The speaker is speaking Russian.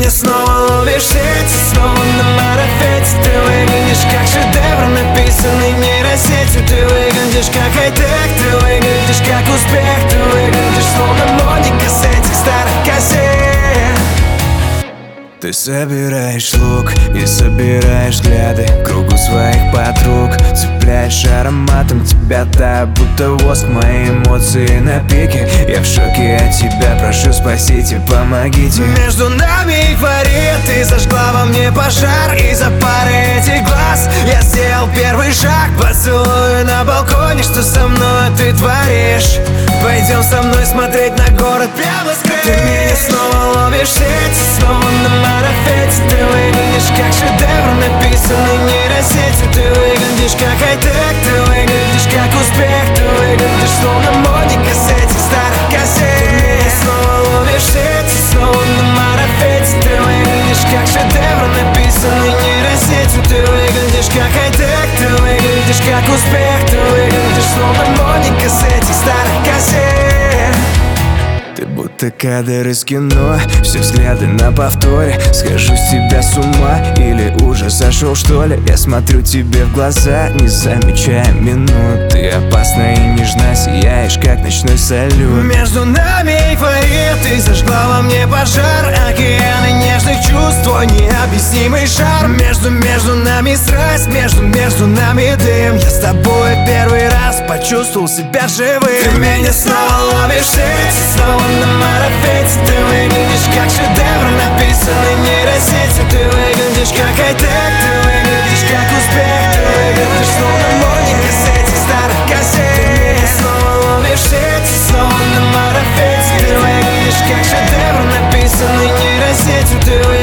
меня снова ловишь сеть, снова на марафете. Ты выглядишь как шедевр, написанный нейросетью. Ты выглядишь как хай-тек, ты выглядишь как успех. Ты выглядишь словно Моника с этих старых кассет. Ты собираешь лук и собираешь взгляды кругу своих подруг. Цепляешь ароматом, тебя тает будто воск. Мои эмоции на пике, я в шоке от тебя. Прошу, спасите, помогите. Между нами эйфория, ты зажгла во мне пожар. Из-за пары этих глаз я сделал первый шаг. Поцелую на балконе, что со мной ты творишь. Пойдем со мной смотреть на город прямо с крыш. Ты меня снова ловишь сеть, снова на марафете. Ты выглядишь как шедевр, написанный нейросетью. Ты выглядишь как хай-тек, ты выглядишь как успех. Ты выглядишь словно Моника с этих старых кассет. Ты меня снова ловишь сеть, снова на марафете. Ты выглядишь как шедевр, написанный нейросетью. Ты выглядишь как хай-тек, ты выглядишь как успех. Ты выглядишь словно Моника с этих старых кассет. Ты будто кадр из кино, все взгляды на повторе. Схожу с тебя с ума или уже сошел, что ли? Я смотрю тебе в глаза, не замечая минут. Ты опасна и нежна, сияешь как ночной салют. Между нами эйфория, ты зажгла во мне пожар. Океаны нежных чувств, твой необъяснимый шар. Между нами страсть, между нами дым. Я с тобой первый раз почувствовал себя живым. Ты меня снова ловишь сеть, снова на марафете. Ты выглядишь как шедевр, написанный нейросетью. Ты выглядишь как хай-тек, ты выглядишь как успех. Ты выглядишь словно Моника с этих старых кассет. Ты меня снова ловишь сеть, снова на марафете. Ты выглядишь как шедевр, написанный нейросетью. Ты